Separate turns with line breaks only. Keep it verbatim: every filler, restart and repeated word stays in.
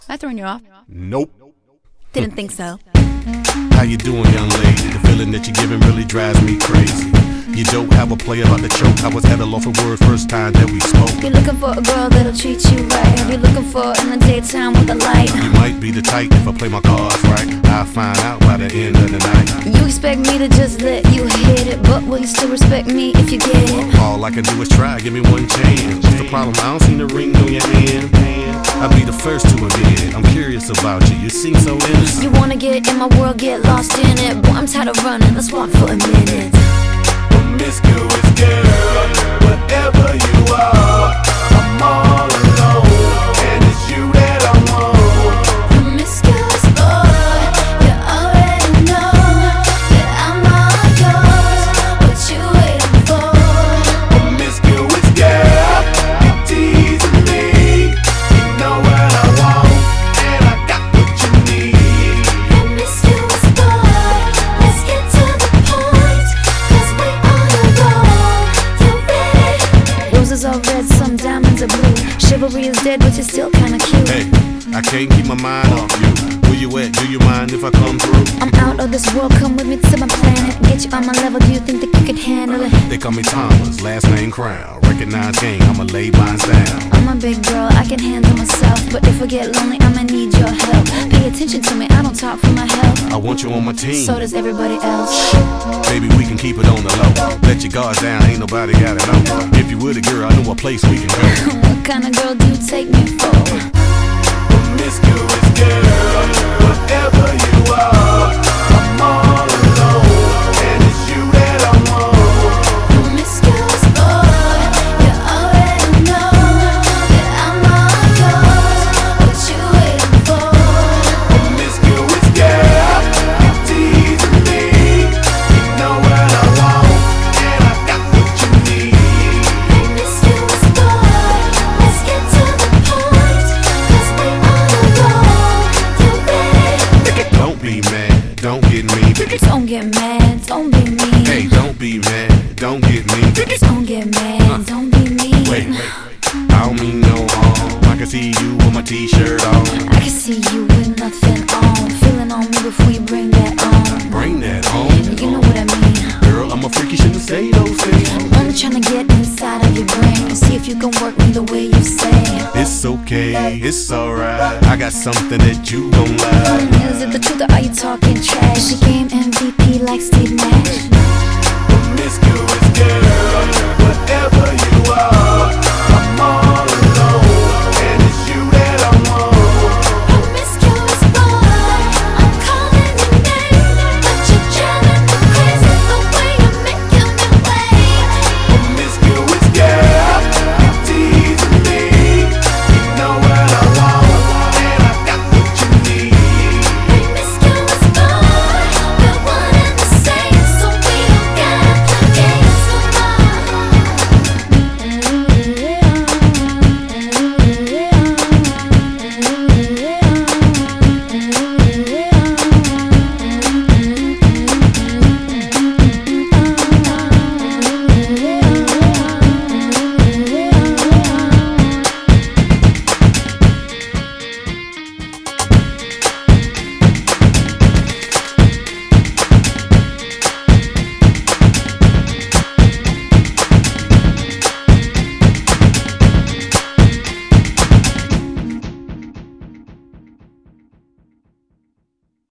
I throwing you off?
Nope.
Didn't think so.
How you doing, young lady? The feeling that you're giving really drives me crazy. You don't have a play about the choke. I was at a loss for words first time that we spoke.
You're looking for a girl that'll treat you right. You're looking for in the daytime with a light.
You might be the type if I play my cards right. I'll find out by the end of the night.
You expect me to just let you hit it, but will you still respect me if you get it?
All I can do is try, give me one chance. What's the problem? I don't see the ring on your hand. I'll be the first to admit I'm curious about you, you seem so innocent.
You wanna get in my world, get lost in it. Boy, I'm tired of running, let's walk for a minute.
Promiscuous girl, whatever you are, I'm all alone, and it's you that I want.
Promiscuous boy, you already know that I'm all yours. What you waiting for?
Promiscuous girl, you teasing me. You know what I want, and I got what you need.
Promiscuous boy, let's get to the point, 'cause we on the road. You ready? Roses are red, some diamonds are blue. Chivalry is dead, but you're still kinda cute.
Hey, I can't keep my mind off you. Where you at? Do you mind if I come through?
I'm out of this world, come with me to my planet. Get you on my level, do you think that you can handle it?
They call me Thomas, last name Crown. Recognize gang, I'ma lay mines down.
I'm a big girl, I can handle myself. But if I get lonely, I'ma need your help. Pay attention to me, I don't talk for my health.
I want you on my team.
So does everybody else.
Baby, we can keep it on the low. Let your guard down, ain't nobody gotta know. If you were the girl, I know a place we can go.
What kind of girl do you take me for?
Promiscuous girl, whatever you are, I'm all alone, and it's you that I want.
Promiscuous boy, you already know that I'm all yours. What you waiting for?
Promiscuous girl, you teasing me. You know what I want, and I got what you need.
Promiscuous boy, let's get to the point, 'cause we on the road. You ready?
Don't be mad, don't get me.
Don't get mad, don't be mean.
Hey, don't be mad, don't get me.
Don't get mad, don't be mean.
Wait, wait, I don't mean no harm. I can see you with my t-shirt on.
I can see you with nothing on. Feeling on me before you bring that on.
Bring that home.
You know what I mean.
Girl, I'm a freak, you shouldn't say those things.
I'm only trying to get inside of your brain and see if you can work me the way you say.
It's okay, it's alright. I got something that you gon' like.
Is it the truth or are you talking trash? Is the game M V P like Steve Nash?
Promiscuous girl, whatever you are,